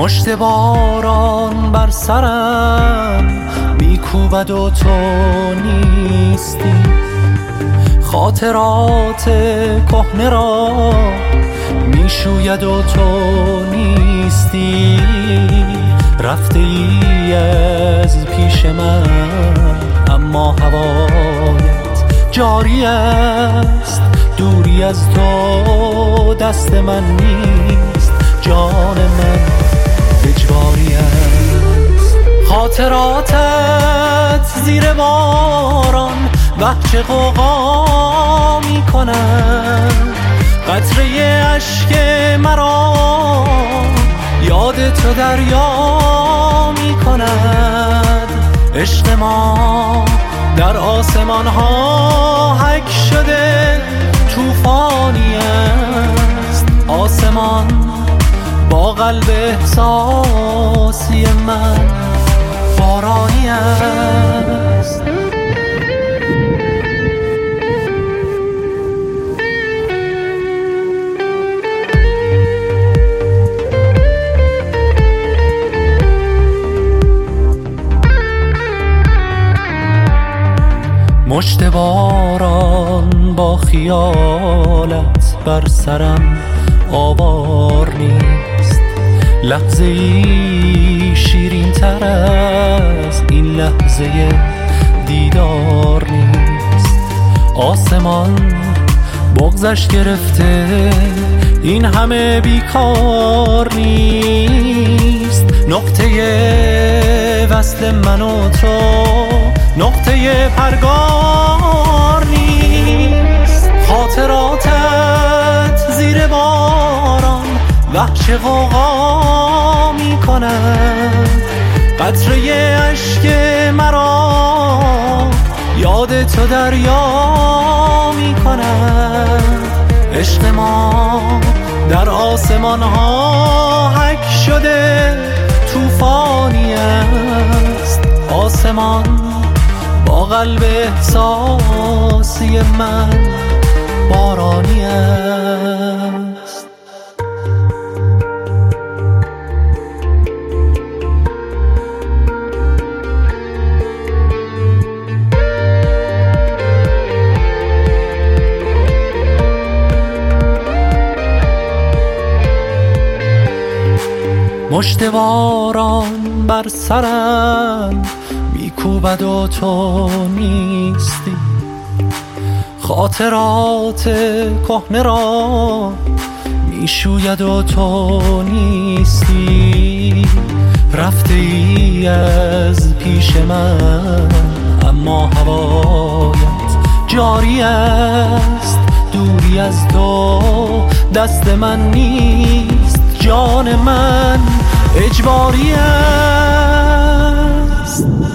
مشت باران بر سرم میکوبد و تو نیستی، خاطرات کهنه را میشوید و تو نیستی. رفته ای از پیش من اما هوایت جاری است، دوری از تو دست من نیست، جان من اجباری است. خاطراتت زیر باران وحچه غوغا می کند، قطره اشک مرا یاد تو دریا می کند. عشق ما در آسمان ها حک شده طوفانی است، آسمان با قلب احساسی من بارانی است. مشت باران با خیالت بر سرم آوار نیست، لحظه ای شیرین تر از این لحظه دیدار نیست. آسمان بغضش گرفته این همه بیکار نیست، نقطه وصل من و تو نقطه پرگار نیست. خاطراتت زیر باران وحش غوغا می کند، قطره اشک مرا یاد تو دریا می کند. عشق ما در آسمان ها حک شده طوفانی است، آسمان با قلب احساسی من بارانی است. مشت باران بر سرم میکوبد و تو نیستی، خاطرات کهنه را میشوید و تو نیستی. رفته ای از پیش من اما هوایت جاری است، دوری از تو دست من نیست، جان من اجباری است.